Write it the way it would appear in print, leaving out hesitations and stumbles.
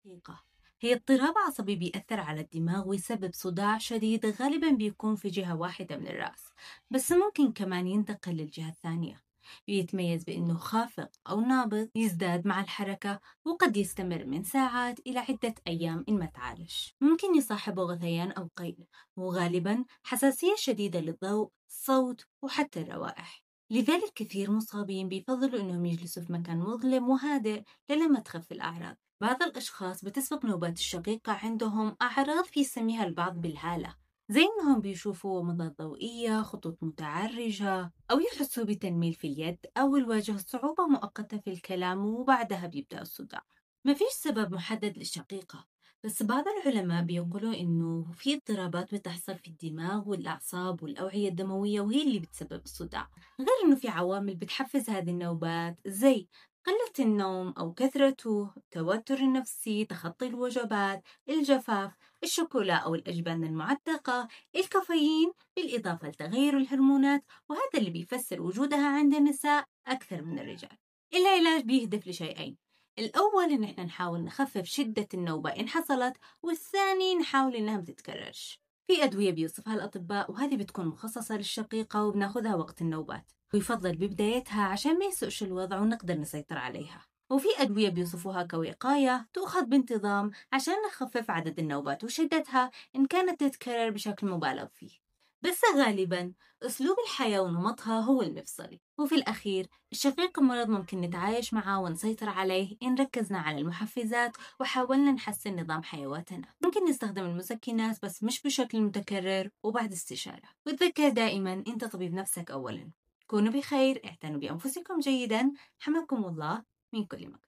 حقيقة هي اضطراب عصبي بيأثر على الدماغ ويسبب صداع شديد غالبا بيكون في جهة واحدة من الرأس، بس ممكن كمان ينتقل للجهة الثانية. بيتميز بأنه خافق أو نابض يزداد مع الحركة، وقد يستمر من ساعات إلى عدة أيام إن ما تعالج. ممكن يصاحبه غثيان أو قيء، وغالبا حساسية شديدة للضوء، الصوت وحتى الروائح. لذلك كثير مصابين بيفضلوا أنهم يجلسوا في مكان مظلم وهادئ لما تخف الأعراض. بعض الأشخاص بتسبق نوبات الشقيقة عندهم أعراض بيسميها البعض بالهالة، زي إنهم بيشوفوا موجات ضوئية، خطوط متعرجة، أو يحسوا بتنميل في اليد أو الوجه، صعوبة مؤقتة في الكلام وبعدها بيبدأ الصداع. ما فيش سبب محدد للشقيقة، بس بعض العلماء بيقولوا إنه في اضطرابات بتحصل في الدماغ والأعصاب والأوعية الدموية وهي اللي بتسبب الصداع، غير إنه في عوامل بتحفز هذه النوبات زي قلة النوم أو كثرته، التوتر النفسي، تخطي الوجبات، الجفاف، الشوكولا أو الأجبان المعتقة، الكافيين، بالإضافة لتغير الهرمونات، وهذا اللي بيفسر وجودها عند النساء أكثر من الرجال. العلاج بيهدف لشيئين: الأول إن إحنا نحاول نخفف شدة النوبة إن حصلت، والثاني نحاول إنها ما تتكررش. في أدوية بيوصفها الأطباء وهذه بتكون مخصصة للشقيقة وبناخذها وقت النوبات، ويفضل ببدايتها عشان ما يسوءش الوضع ونقدر نسيطر عليها. وفي أدوية بيوصفوها كوقاية تؤخذ بانتظام عشان نخفف عدد النوبات وشدتها إن كانت تتكرر بشكل مبالغ فيه. بس غالباً أسلوب الحياة ونمطها هو المفصلي. وفي الأخير الشقيق مرض ممكن نتعايش معه ونسيطر عليه إن ركزنا على المحفزات وحاولنا نحسن نظام حيواتنا. ممكن نستخدم المسكنات بس مش بشكل متكرر وبعد استشارة. وتذكر دائماً أنت طبيب نفسك أولاً. كونوا بخير، اعتنوا بأنفسكم جيداً، حماكم الله من كل مكروه.